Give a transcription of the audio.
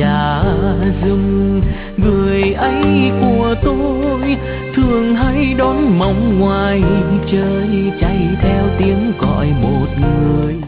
trả dùm. Người ấy của tôi thường hay đón mong ngoài trời, chạy theo tiếng gọi một người.